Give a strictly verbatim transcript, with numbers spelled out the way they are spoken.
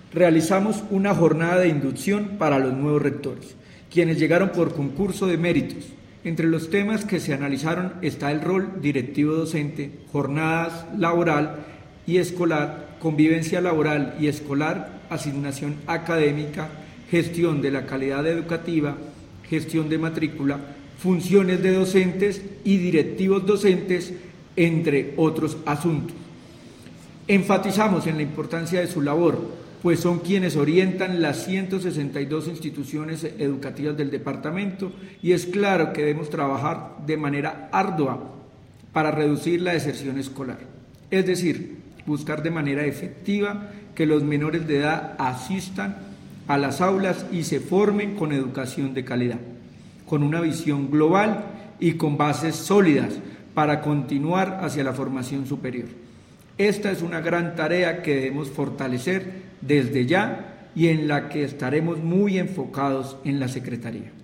realizamos una jornada de inducción para los nuevos rectores, quienes llegaron por concurso de méritos. Entre los temas que se analizaron está el rol directivo docente, jornadas laboral y escolar, convivencia laboral y escolar, asignación académica, gestión de la calidad educativa, gestión de matrícula, funciones de docentes y directivos docentes, entre otros asuntos. Enfatizamos en la importancia de su labor, pues son quienes orientan las ciento sesenta y dos instituciones educativas del departamento, y es claro que debemos trabajar de manera ardua para reducir la deserción escolar, es decir, buscar de manera efectiva que los menores de edad asistan a las aulas y se formen con educación de calidad, con una visión global y con bases sólidas para continuar hacia la formación superior. Esta es una gran tarea que debemos fortalecer desde ya y en la que estaremos muy enfocados en la Secretaría.